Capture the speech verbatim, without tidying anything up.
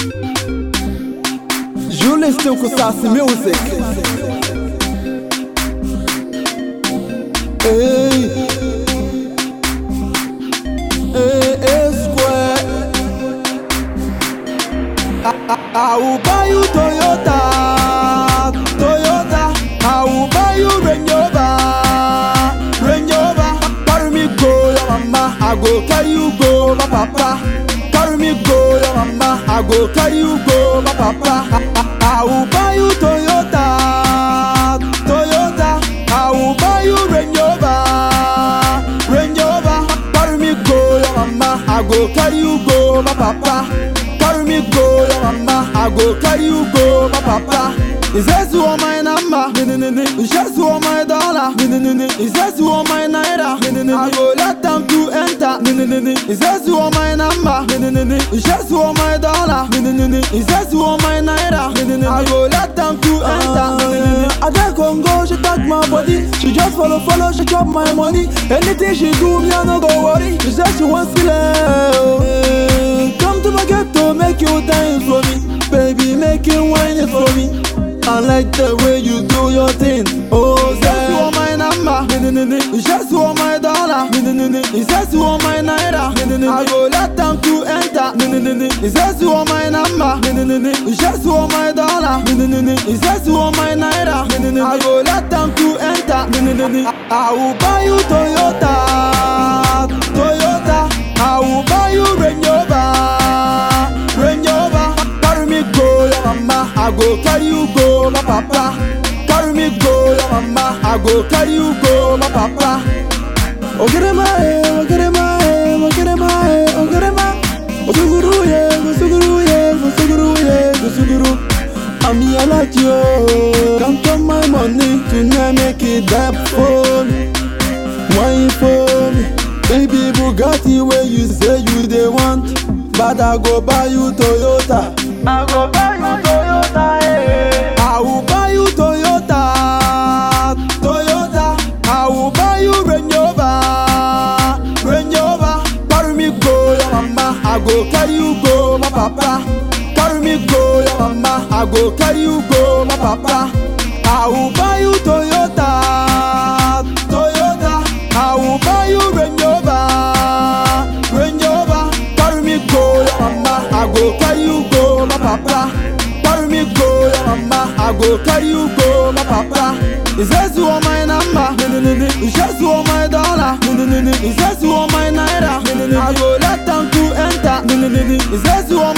You listen to Sassy music. Hey, hey, hey, square. I, I, I will buy you Toyota, Toyota. I will buy you Range Rover, Range Rover. Carry me go, your mama. I go carry you go, my papa. Carry me go, your mama. I go carry you go, my papa. I, I, I will buy you Toyota, Toyota. I will buy you Range Rover, Range Rover. Carry me go, your mama. I go carry you go, my papa. Carry me go, your mama. I go carry you go, my papa. He says you want my number, he says you want my dollar, he says you want my naira, I go let them to enter. He says you want my number, he says you want my dollar, he says you want my naira, I go let them to enter. I just Congo, she touch my body, she just follow, follow, she chop my money. Anything she do, me I no go worry. She says she wants to love. Come to my ghetto, make you dance for me, baby, make you whine it for me. I like the way you do your thing. Oh, say you want my number, he says you want my dollar, he says you want my naira, I go let them to enter. He says you want my number, he says you want my dollar, he says you want my naira, I go let them to enter. I will buy you Toyota, Toyota. I will buy you Range Rover, Range Rover. Carry me go, your mama. I go carry you go, my papa. Carry me go, your mama. I go carry you go, my papa. Oh get him aye, oh get him aye, oh get him aye, oh get him aye. Oh suguru ye, oh suguru ye, oh suguru ye, oh suguru. I'm here like you. Count on my money tonight, make it that for me. Wine for me, baby Bugatti where you say you they want, but I go buy you Toyota. I go buy you Toyota, eh. I will buy you Toyota, Toyota. I will buy you Range Rover, Range Rover. Carry me go, your mama. I go carry you go, my papa. Carry me go, your mama. I go carry you go, my papa. I will buy you Toyota, Toyota. I will buy you Range Rover, Range Rover. Carry me go, your mama. I go carry you go, my papa. Carry me go, your mama. I go carry you go, my papa. He says you want my number, he says you want my dollar, he says you want my naira, I go let them to enter. He says you want